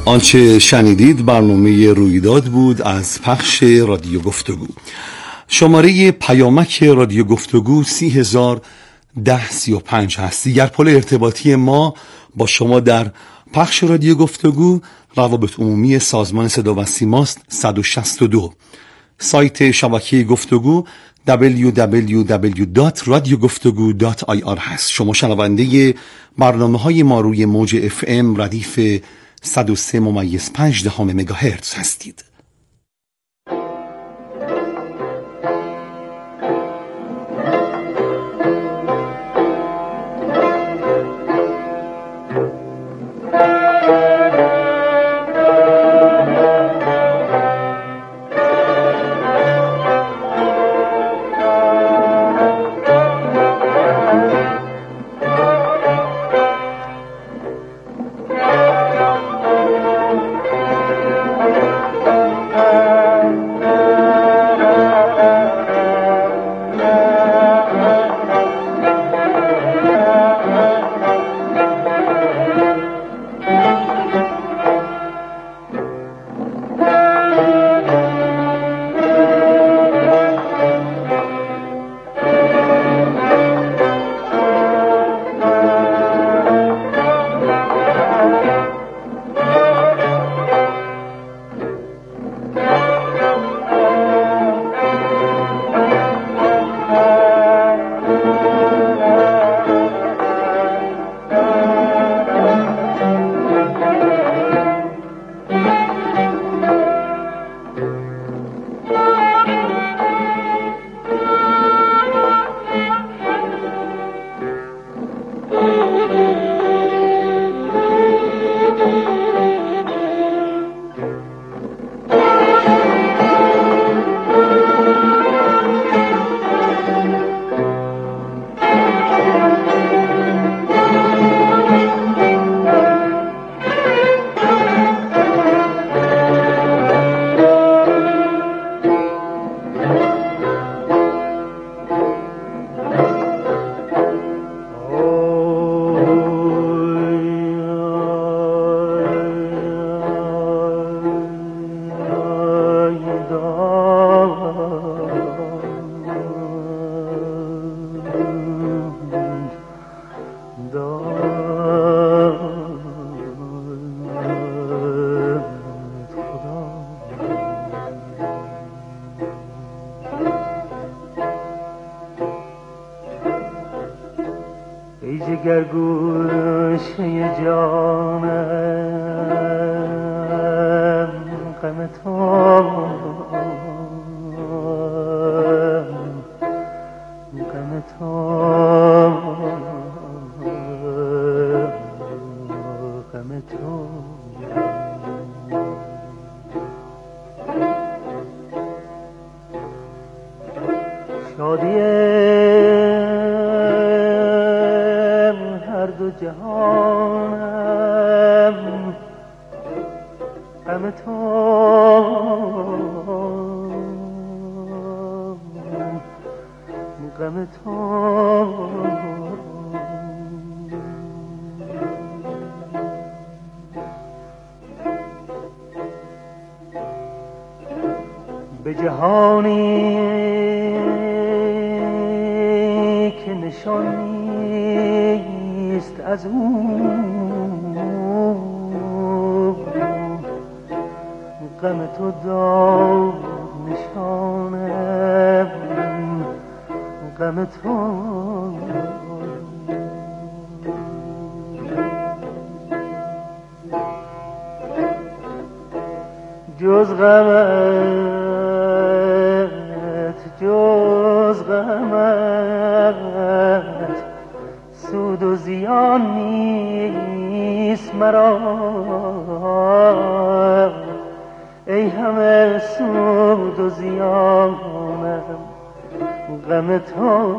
آنچه شنیدید برنامه رویداد بود از پخش رادیو گفتگو. شماره پیامک رادیو گفتگو 301035 هست. دیگر پل ارتباطی ما با شما در پخش رادیو گفتگو روابط عمومی سازمان صدا و سیماست 162. سایت شبکه گفتگو www.radiogoftagoo.ir هست. شما شنونده برنامه‌های ما روی موج FM ردیف 103.5 مگاهرتز هستید. به جهانی که نشان نیست از اون، غم تو دار نشانه، غم تو جز غمت، جز غمت سود و زیان نیست مرا، ای همه سود و زیانم غم تو.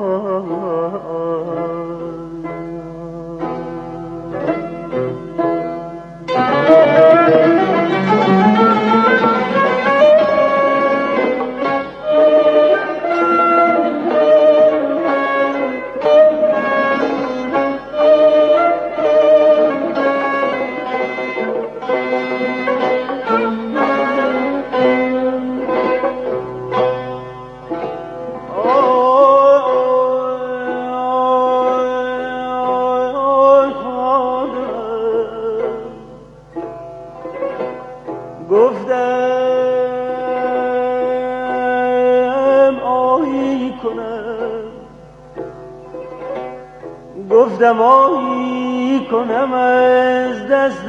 گفتم آهی کنم از دست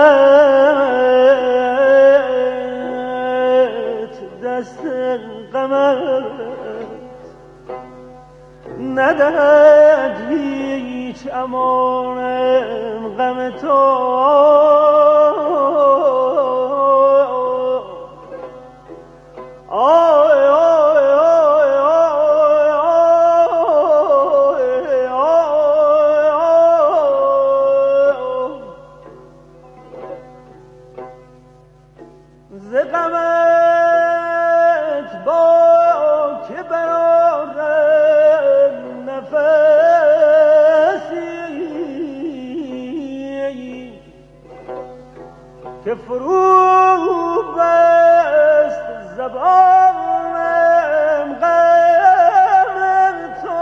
غمت ندهد هیچ امانم غم تو که فرو بست زبانم غم تو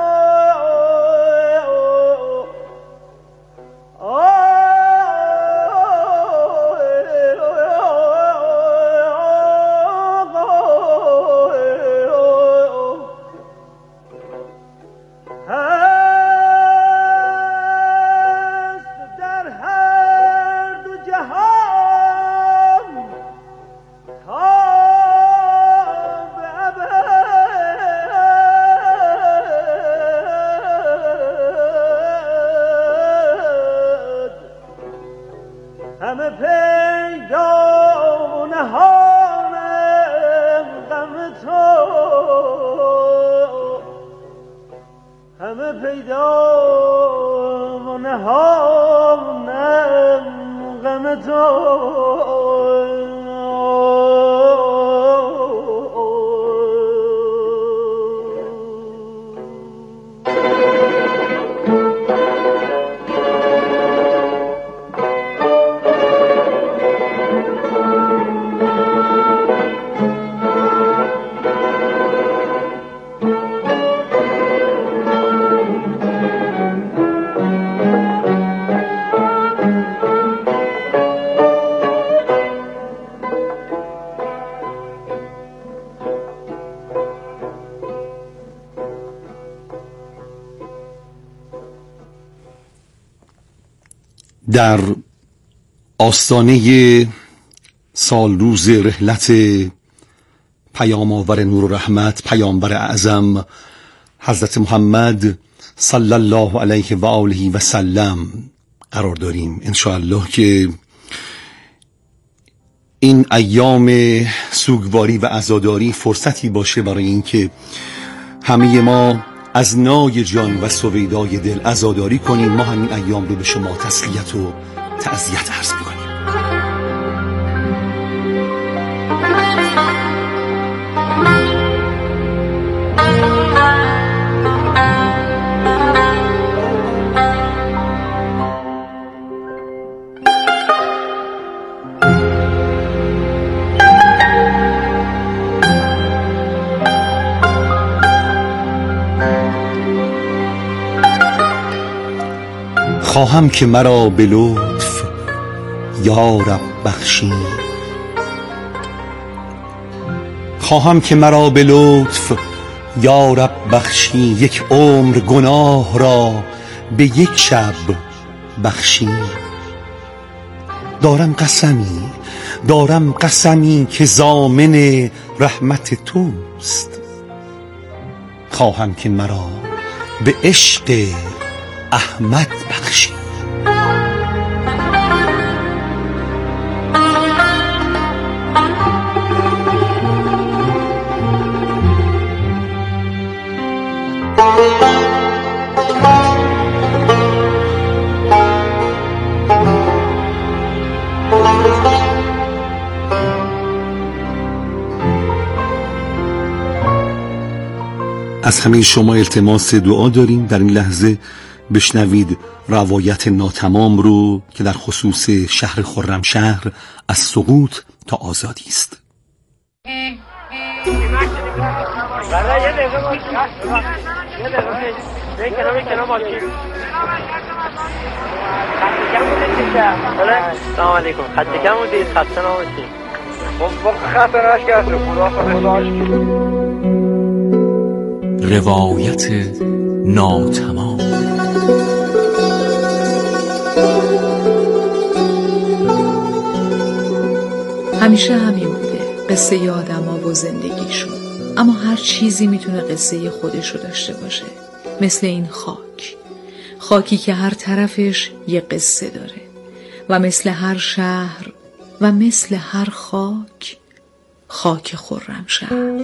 همه پیدا و نهانم غم تو همه پیدا و نهانم غم تو در آستانه سال روز رحلت پیام آور نور و رحمت پیامبر اعظم حضرت محمد صلی الله علیه و آله و سلم قرار داریم. انشاءالله که این ایام سوگواری و عزاداری فرصتی باشه برای اینکه همه ما از نای جان و سویدای دل عزاداری کنیم. ما همین ایام رو به شما تسلیت و تعزیت عرض می‌کنیم. خواهم که مرا به لطف یا رب بخشی، خواهم که مرا به لطف یا رب بخشی، یک عمر گناه را به یک شب بخشی. دارم قسمی که ضامن رحمت توست، خواهم که مرا به عشق احمد بخشی. از همه شما التماس دعا داریم در این لحظه بشنوید روایت ناتمام رو که در خصوص شهر خرمشهر از سقوط تا آزادی است. سلام علیکم. خط کم بودید، خسته نباشید. خط راش کرد روایت ناتمام. همیشه همین بوده، قصه آدم‌ها و زندگیشون. اما هر چیزی میتونه قصه خودشو داشته باشه. مثل این خاکی که هر طرفش یه قصه داره و مثل هر شهر و مثل هر خاک خرمشهر.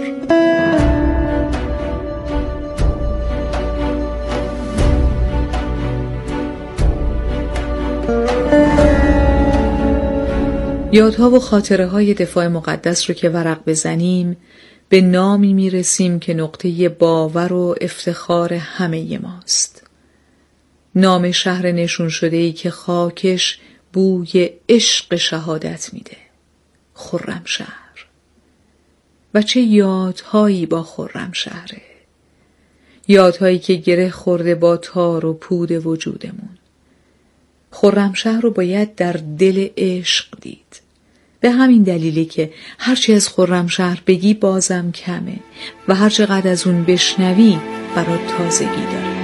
یادها و خاطره های دفاع مقدس رو که ورق بزنیم به نامی میرسیم که نقطه باور و افتخار همه ماست. نام شهر نشون شده‌ای که خاکش بوی عشق شهادت میده، خرمشهر. و چه یادهایی با خرمشهره، یادهایی که گره خورده با تار و پود وجودمون. خرمشهر رو باید در دل عشق دید. به همین دلیلی که هرچی از خرمشهر بگی بازم کمه و هرچقدر از اون بشنوی برات تازگی داره.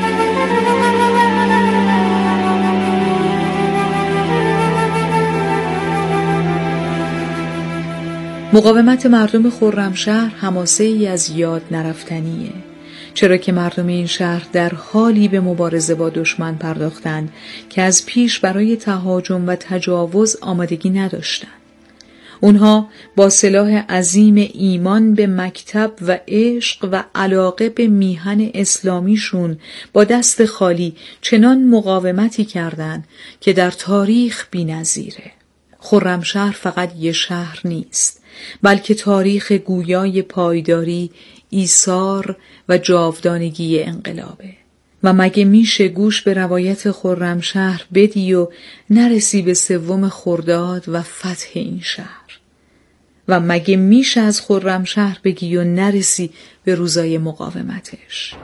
مقاومت مردم خرمشهر حماسه ای از یاد نرفتنیه، چرا که مردم این شهر در حالی به مبارزه با دشمن پرداختند که از پیش برای تهاجم و تجاوز آمادگی نداشتند. اونها با سلاح عظیم ایمان به مکتب و عشق و علاقه به میهن اسلامیشون با دست خالی چنان مقاومتی کردند که در تاریخ بی‌نظیره. خرمشهر فقط یه شهر نیست، بلکه تاریخ گویای پایداری، ایثار و جاودانگی انقلابه. و مگه میشه گوش به روایت خرمشهر بدی و نرسی به 3 خرداد و فتح این شهر؟ و مگه میشه از خرمشهر بگی و نرسی به روزای مقاومتش؟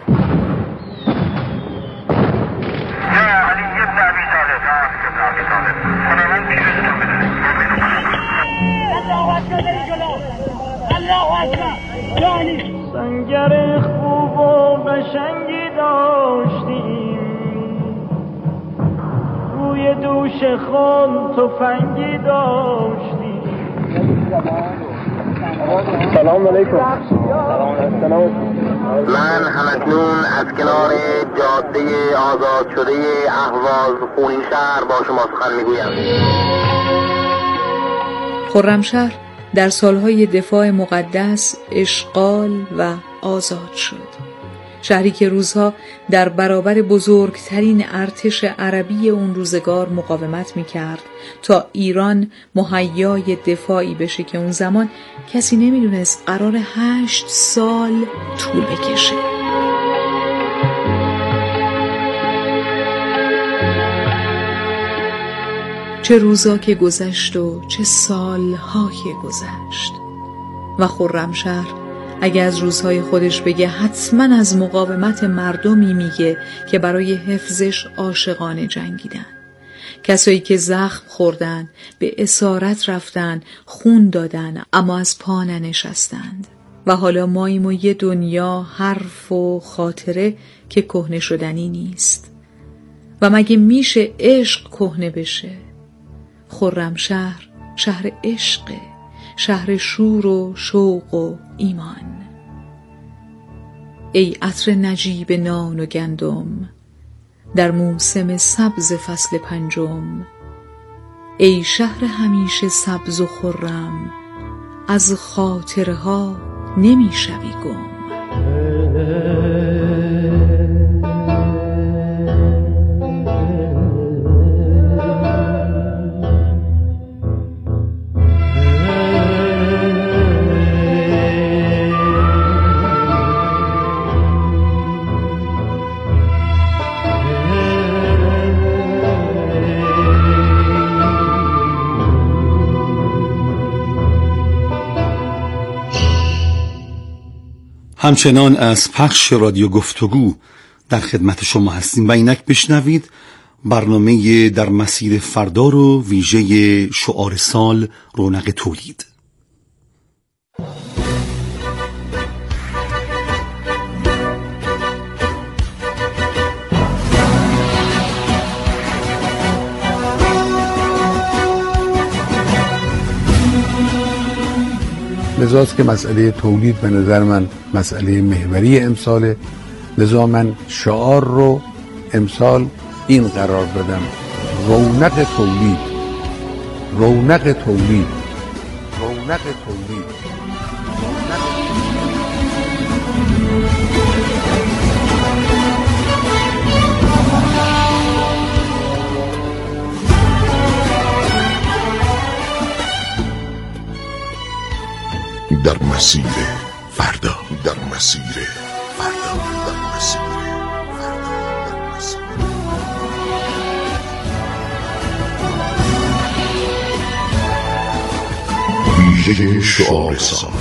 سنگر خوب و قشنگی داشتیم، روی دوش خون تفنگی داشتیم. سلام علیکم. من همکنون از کنار جاده آزاد شده اهواز خونین شهر با شما سخن میگویم. خرمشهر در سالهای دفاع مقدس اشغال و آزاد شد. شهری که روزها در برابر بزرگترین ارتش عربی اون روزگار مقاومت میکرد تا ایران مهیای دفاعی بشه که اون زمان کسی نمیدونست قرار 8 سال طول بکشه. چه روزا که گذشت و چه سالها که گذشت. و خرمشهر اگه از روزهای خودش بگه حتما از مقاومت مردمی میگه که برای حفظش عاشقانه جنگیدن. کسایی که زخم خوردن، به اسارت رفتن، خون دادن، اما از پا ننشستند. و حالا ماییم و یه دنیا حرف و خاطره که کهنه شدنی نیست. و مگه میشه عشق کهنه بشه؟ خرمشهر شهر عشقه، شهر شور و شوق و ایمان. ای عطر نجیب نان و گندم در موسم سبز فصل 5، ای شهر همیشه سبز و خرم از خاطرها نمی شوی گم. همچنان از پخش رادیو گفتگو در خدمت شما هستیم و اینک بشنوید برنامه در مسیر فردا رو ویژه شعار سال رونق تولید. لذاست که مسئله تولید به نظر من مسئله محوری امساله. لذا من شعار رو امسال این قرار دادم: رونق تولید، رونق تولید، رونق تولید. در مسیر فردا، در مسیر فردا، در مسیر فردا، در مسیر ویژه شعار سال.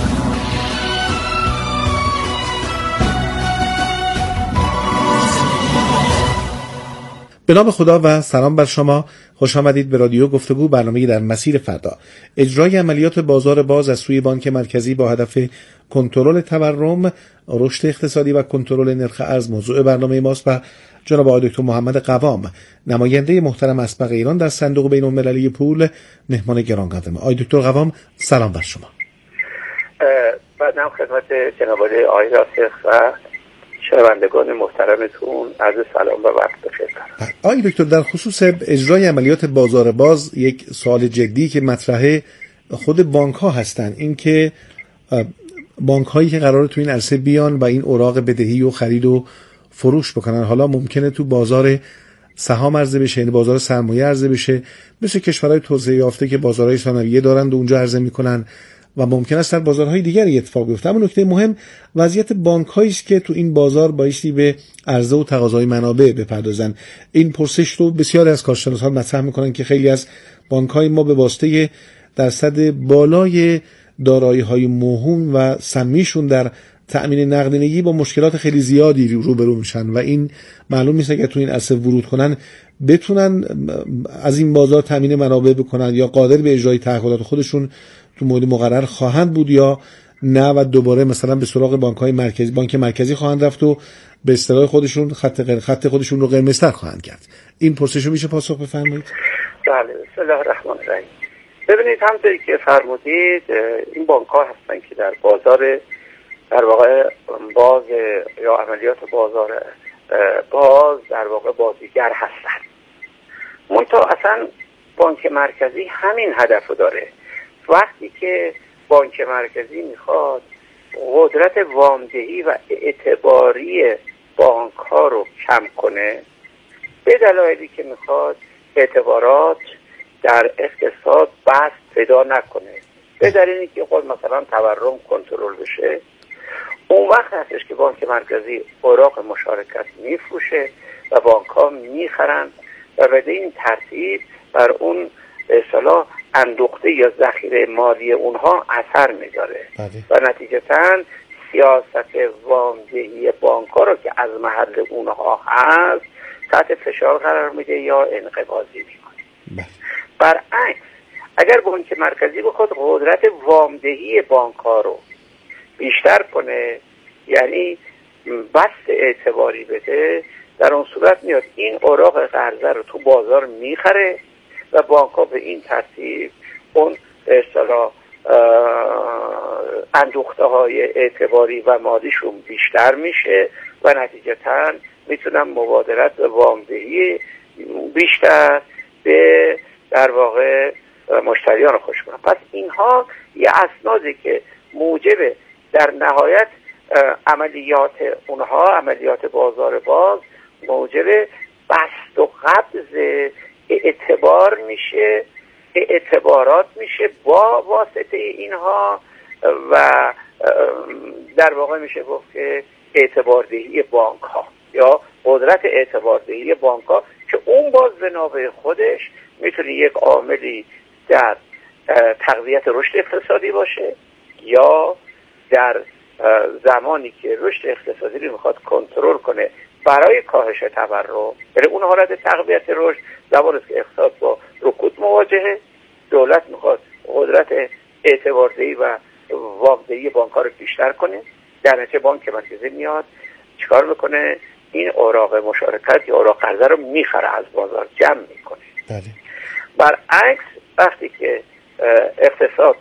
به نام خدا و سلام بر شما. خوش آمدید به رادیو گفتگو، برنامه‌ای در مسیر فردا. اجرای عملیات بازار باز از سوی بانک مرکزی با هدف کنترل تورم، رشد اقتصادی و کنترل نرخ ارز موضوع برنامه ماست و جناب آقای دکتر محمد قوام، نماینده محترم اسبق ایران در صندوق بین‌المللی پول، مهمان گرانقدر ما. آقای دکتر قوام، سلام بر شما. بعدم خدمت جناب آقای راسخ و شنوندگان محترمتون عرض سلام و وقت بخیر دارم. آقای دکتر، در خصوص اجرای عملیات بازار باز یک سوال جدی که مطرحه خود بانک ها هستن، این که بانک هایی که قراره تو این عرصه بیان و این اوراق بدهی و خرید و فروش بکنن، حالا ممکنه تو بازار سهام عرضه بشه، یعنی بازار سرمایه عرضه بشه، مثل کشورهای توسعه یافته که بازارهای ثانویه دارند و اونجا عرضه میکنن، و ممکن است در بازارهای دیگری اتفاق بیفته. اما نکته مهم وضعیت بانک‌هایی است که تو این بازار بایستی به عرضه و تقاضای منابع بپردازن. این پرسش رو بسیاری از کارشناسان مطرح میکنن که خیلی از بانک‌های ما به واسطه درصد بالای دارایی‌های موهوم و سمیشون در تأمین نقدینگی با مشکلات خیلی زیادی روبرو میشن و این معلوم نیست اگه تو این عرصه ورود کنن بتونن از این بازار تأمین منابع بکنن یا قادر به اجرای تعهدات خودشون تو مورد مقرر خواهند بود یا نه، و دوباره مثلا به سراغ بانک‌های مرکزی، بانک مرکزی خواهند رفت و به اصطلاح خودشون خط خودشون رو قرمزتر خواهند کرد. این پرسش رو میشه پاسخ بفرمایید؟ بله، بسم الله الرحمن الرحیم. ببینید، همونطوری که فرمودید این بانک‌ها هستن که در بازار در واقع باز یا عملیات بازار باز در واقع بازیگر هستن. منتها اصلا بانک مرکزی همین هدف رو داره. وقتی که بانک مرکزی میخواد قدرت وامدهی و اعتباری بانک ها رو کم کنه، به دلایلی که میخواد اعتبارات در اقتصاد بست پیدا نکنه، به دلیلی که خود مثلا تورم کنترل بشه، اون وقت هستش که بانک مرکزی اوراق مشارکت میفروشه و بانک ها میخرن و به این ترتیب بر اون به اصطلاح اندوخته یا ذخیره مالی اونها اثر میذاره و نتیجتاً سیاست وامدهی بانک ها رو که از محل اونها هست تحت فشار قرار میده یا انقباضی میکنه. برعکس، اگر بانک مرکزی بخواد قدرت وامدهی بانک ها رو بیشتر کنه، یعنی بست اعتباری بده، در اون صورت میاد این اوراق قرضه رو تو بازار میخره و بانک ها به این ترتیب اون به اصطلاح اندوخته های اعتباری و مالیشون بیشتر میشه و نتیجتاً میتونن مبادرت وامدهی بیشتر به در واقع مشتریان خوش کنن. پس اینها یه اسنادی که موجب در نهایت عملیات اونها، عملیات بازار باز، موجب بست و قبض اعتبار میشه، اعتبارات میشه با واسطه اینها و در واقع میشه گفت که اعتباردهی بانک ها یا قدرت اعتباردهی بانک ها که اون باز به نوبه خودش میتونه یک عاملی در تقویت رشد اقتصادی باشه یا در زمانی که رشد اقتصادی رو میخواد کنترل کنه برای کاهش تورم، یعنی اون حالت تقویت رشد زمانی که اقتصاد با رکود مواجهه، دولت میخواد قدرت اعتباردهی و وامدهی بانک ها رو بیشتر کنه، در نتیجه بانک مرکزی میاد چیکار میکنه؟ این اوراق مشارکت یا اوراق قرضه رو میخره از بازار، جمع میکنه. برعکس وقتی که اقتصاد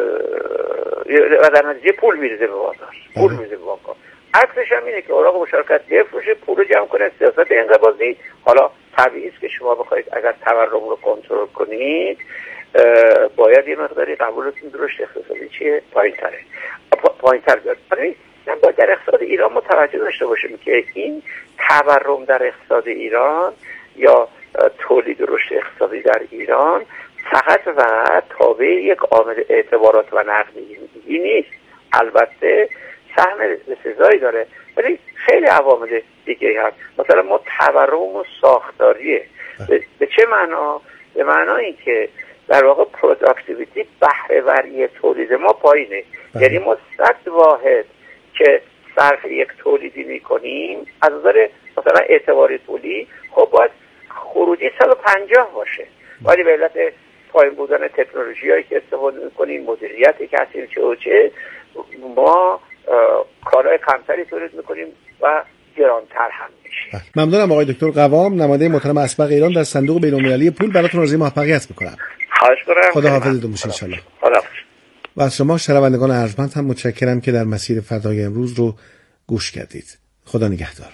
و در نتیجه پول میریزه به بازار، پول میریزه به بانک‌ها. عکسش هم اینه که اوراق مشارکت بفروشه، پول رو جمع کنه. سیاست انقباضی حالا طبیعی است که شما بخواید اگر تورم رو کنترل کنید باید یه مقداری قبولتون درشت اقتصادی چیه پایین‌تر بیاد. من باید در اقتصاد ایران متوجه داشته باشیم که این تورم در اقتصاد ایران یا تولید رشد اقتصادی در ایران فقط و تابع یک عامل اعتبارات و نقدی نیست. البته سهم بسزایی داره ولی خیلی عوامل دیگه هست. مثلا ما تورم و ساختاریه. به چه معنا؟ به معنای که در واقع پروداکتیویتی بهره‌وری تولید ما پایینه. یعنی ما 100 واحد که صرف یک تولیدی میکنیم از نظر مثلا اعتباری پولی خب باید خروجی 150 باشه، ولی به علت پایین بودن تکنولوژی‌هایی که استفاده میکنیم، مدیریتی که هستیم چه ما کارهای کمتری تولید میکنیم و گرانتر هم میشه. ممنونم آقای دکتر قوام، نماینده محترم اسبق ایران در صندوق بین‌المللی پول. براتون آرزوی موفقیت میکنم. خواهش کنم. خدا حافظتون باشه ان شاءالله. و از شما شنوندگان ارجمند هم متشکرم که در مسیر فردای امروز رو گوش کردید. خدا نگهدار.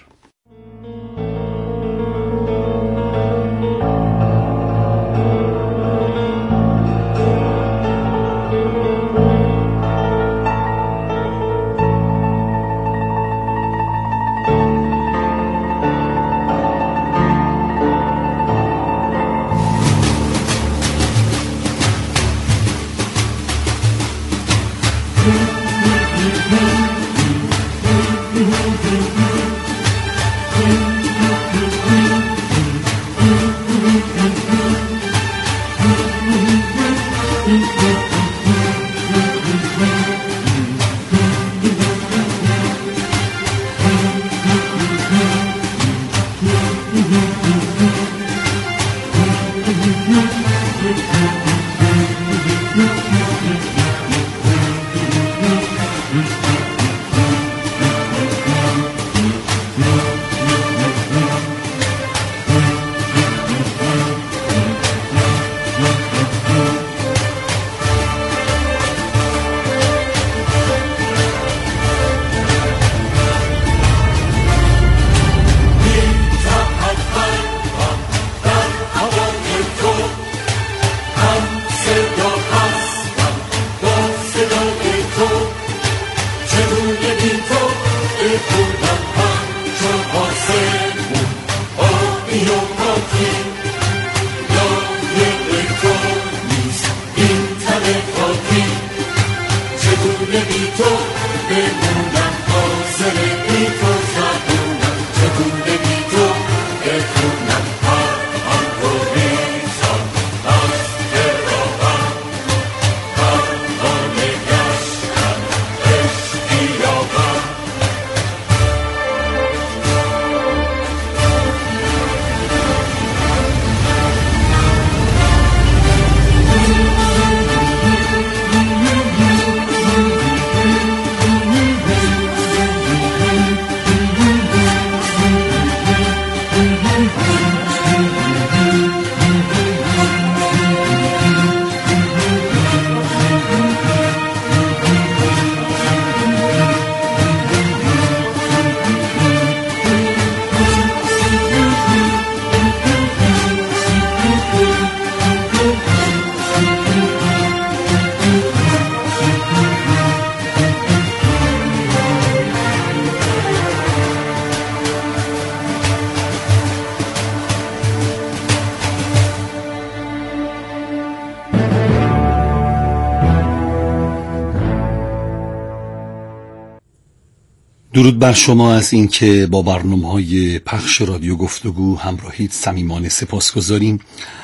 درود بر شما از اینکه با برنامه‌های پخش رادیو گفتگو همراهید. صمیمانه سپاسگزاریم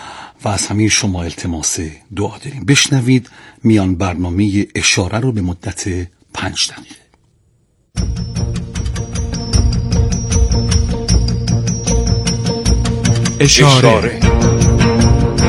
و از همه شما التماس دعا داریم. بشنوید میان برنامه اشاره رو به مدت 5 دقیقه. اشاره.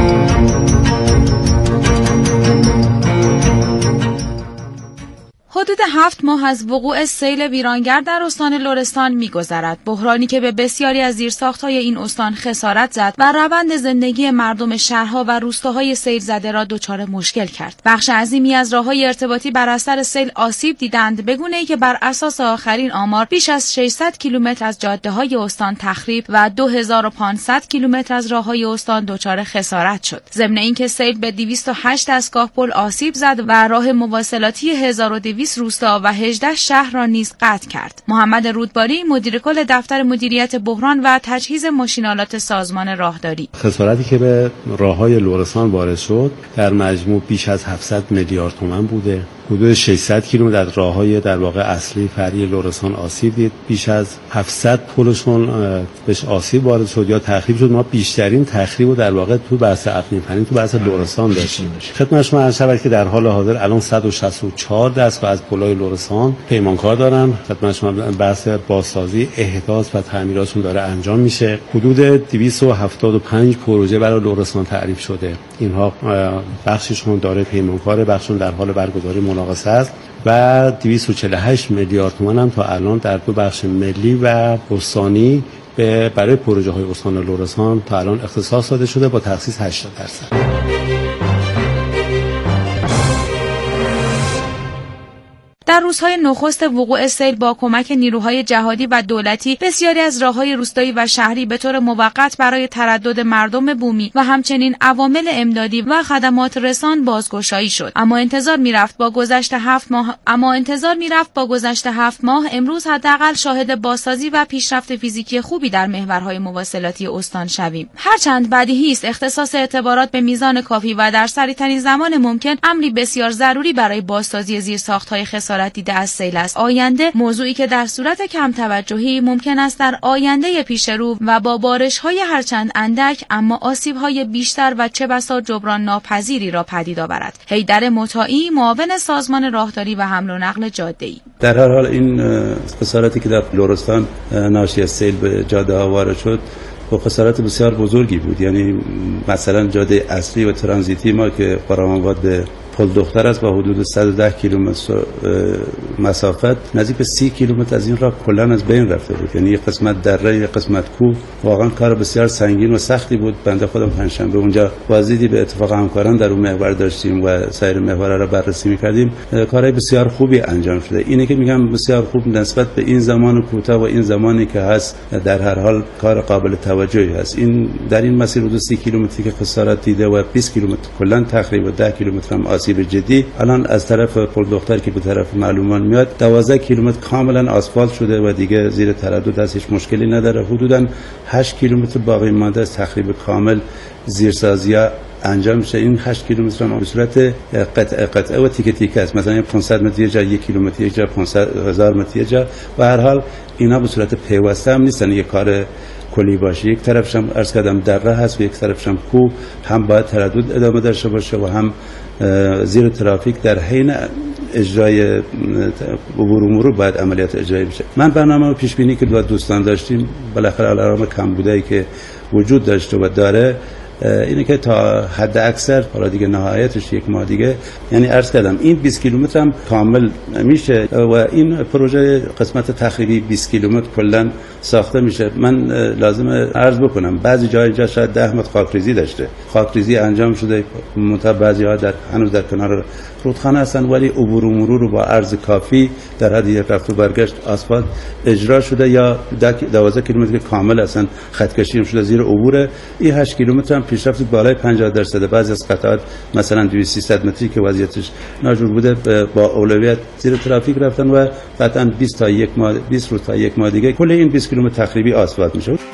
حدود حدود 7 ماه از وقوع سیل ویرانگر در استان لرستان می‌گذرد. بحرانی که به بسیاری از زیرساخت‌های این استان خسارت زد و روند زندگی مردم شهرها و روستاهای سیل زده را دچار مشکل کرد. بخش عظیمی از راه‌های ارتباطی بر اثر سیل آسیب دیدند، به گونه‌ای که بر اساس آخرین آمار بیش از 600 کیلومتر از جاده‌های استان تخریب و 2500 کیلومتر از راه‌های استان دچار خسارت شد. ضمن اینکه سیل به 208 دستگاه پل آسیب زد و راه مواصلاتی 1200 روستا و 18 شهر را نیز قطع کرد. محمد رودباری، مدیر کل دفتر مدیریت بحران و تجهیز ماشین‌آلات سازمان راهداری: خسارتی که به راه‌های لرستان وارد شد در مجموع بیش از 700 میلیارد تومان بوده. حدود 600 کیلومتر از راه‌های در واقع اصلی فرعی لرستان آسیب دید. بیش از 700 پلشون بهش آسیب وارد شد یا تخریب شد. ما بیشترین تخریب رو در واقع تو بحث اقلیم فنی تو بحث لرستان داشتیم. خدمت شما عرض شود که در حال حاضر الان 164 دستگاه از پل‌های لرستان پیمانکار دارن. خدمت شما بحث بازسازی، احداث و تعمیراتشون داره انجام میشه. حدود 275 پروژه برای لرستان تعریف شده. اینها بخششون داره پیمانکار، بخششون در حال برگزاری مناقصه است و 248 میلیارد تومان هم تا الان در دو بخش ملی و استانی برای پروژه های استان لرستان تا الان اختصاص داده شده با تخصیص 80%. در روزهای نخست وقوع سیل با کمک نیروهای جهادی و دولتی بسیاری از راههای روستایی و شهری به طور موقت برای تردد مردم بومی و همچنین عوامل امدادی و خدمات رسان بازگشایی شد. اما انتظار می‌رفت با گذشت 7 ماه امروز حداقل شاهد بازسازی و پیشرفت فیزیکی خوبی در محورهای مواصلاتی استان شویم. هرچند بدیهی است اختصاص اعتبارات به میزان کافی و در سریع‌ترین زمان ممکن امری بسیار ضروری برای بازسازی زیرساخت‌های خسارت دیده از سیل است. آینده موضوعی که در صورت کم توجهی ممکن است در آینده پیش رو و با بارش‌های هرچند اندک اما آسیب‌های بیشتر و چه بسا جبران ناپذیری را پدید آورد. حیدر مطاعی، معاون سازمان راهداری و حمل و نقل جاده‌ای: در هر حال این خسارتی که در لرستان ناشی از سیل به جاده‌ها وارد شد و خسارت بسیار بزرگی بود. یعنی مثلا جاده اصلی و ترانزیتی ما که قرآن‌آباد به پل دختر است با حدود 110 کیلومتر مسافت، نزدیک به 30 کیلومتر از این راه کلاً از بین رفته بود. یعنی یک قسمت دره، یک قسمت کوه. واقعا کار بسیار سنگین و سختی بود. بنده خودم پنجشنبه اونجا بازدیدی به اتفاق همکاران در اون محور داشتیم و سایر محورها را بررسی می‌کردیم. کارهای بسیار خوبی انجام شده. اینه که میگم بسیار خوب نسبت به این زمان کوتاه و این زمانی که هست، در هر حال کار قابل توجهی هست. این در این مسیر حدود 30 کیلومتری که خسارت دیده و 20 کیلومتر کلاً تقریبا 10 کیلومتر هم آسیب جدی. الان از طرف پل دختر که به طرف معلومان میاد 12 کیلومتر کاملا آسفالت شده و دیگه زیر تردد هست، هیچ مشکلی نداره. حدوداً 8 کیلومتر باقی مانده از تخریب کامل زیرسازی‌ها انجام میشه. این 8 کیلومتر هم به صورت قطعه و تیکه تیکه است. مثلا 500 متر یه جا، 1 کیلومتر یه جا، 500,000 متر یه جا. و هر حال اینا به صورت پیوسته هم نیستن یک کار کلی باشه. یک طرفش هم عرض کردم دره هست و یک طرفش هم کوه، هم باید تردد ادامه داشته باشه و هم زیر ترافیک در حین اجرای عبور و مرور باید عملیات اجرایی بشه. من برنامه پیش بینی که با دوستان داشتیم بالاخره علائم کمبودی که وجود داشته و داره اینه که تا حد اکثر، حالا دیگه نهایتش یک ماه دیگه، یعنی عرض کردم این 20 کیلومتر هم کامل میشه و این پروژه قسمت تخریبی 20 کیلومتر کلا ساخته میشه. من لازم عرض بکنم بعضی جای شاید 10 متر خاکریزی داشته، خاکریزی انجام شده، بعضی‌ها هنوز در کنار رودخانه هستن، ولی عبور و مرور رو با عرض کافی در حد یک رفت و برگشت آسفالت اجرا شده یا 12 کیلومتر کامل اصلا خط کشی شده زیر عبور. این 8 کیلومتر هم پیشرفت بالای 50%. بعضی از قطعات مثلا 200 متری که وضعیتش ناجور بوده با اولویت زیر ترافیک رفتن و قطعا 20 روز تا یک ماه دیگه کل این 20 کیلومتر تخریبی آسفالت میشه.